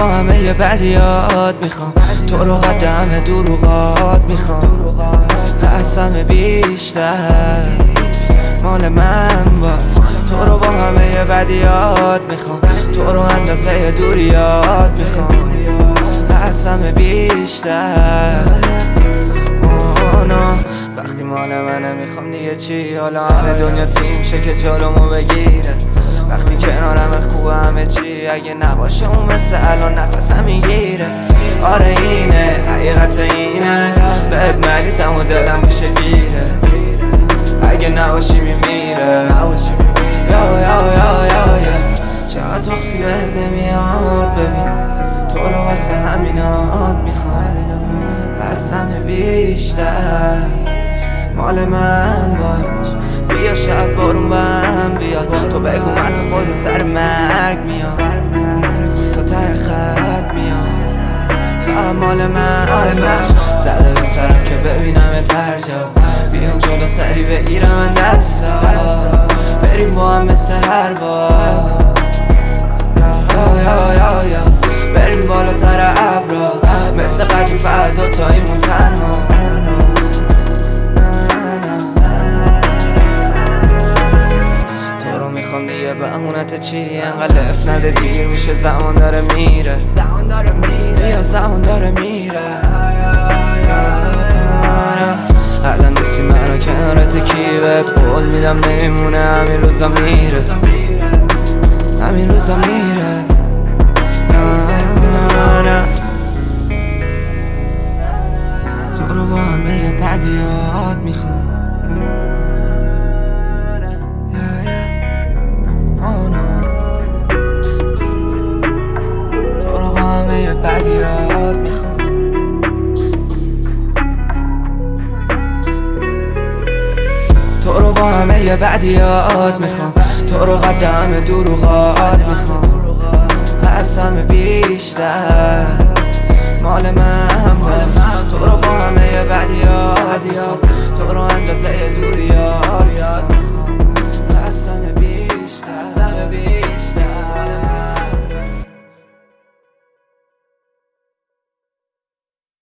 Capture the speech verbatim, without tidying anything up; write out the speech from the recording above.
با همه بدیات میخوام، تو رو قد همه دروغات میخوام، از همه بیشتر مال من باش. تو رو با همه بدیات میخوام، تو رو اندازه دوریات میخوام، از همه بیشتر. وقتی مال منه میخوام دیگه چی؟ حالا همه دنیا تیم شه که جلومو بگیره. وقتی کنارم خوبه همه چی، اگه نباشه اون مثل الان نفسم میگیره. آره اینه حقیقت، اینه بهت مریضم و دلم میشه گیره. اگه نباشی میمیره. یا یا یا یا یا چقدر تقصی بهت نمیاد ببین، تو رو واسه همینات میخوام، از همه بیشتر مال من باش. بیا شاید بارون برم بیاد، تو بگو من تو خود سر مرگ میام، تو ته خط میام، فقط مال من باش. زده به سرم که ببینم هر جا، بیام جلو سری بگیرم من دستا، بریم با هم مثل هر بار. یا یا یا یا بریم بالاتر ابرا، مثل قدیم فقط دوتاییمون تنها. تو رو میخوام دیگه بهونت چی؟ انقدر لف نده دیر میشه، زمان داره میره. بیا زمان داره میره. الان نیستی منو کنارت کی؟ بهت قول میدم نمیمونه، همین روزا میره، همین روزا میره. تو رو با همه بدیات میخوام، تو رو با همه بدیات میخوام، تو رو با همه بدیات میخوام، تو رو قد همه دروغات میخوام، از همه بیشتر مال من باش. تو رو با همه بدیات میخوام،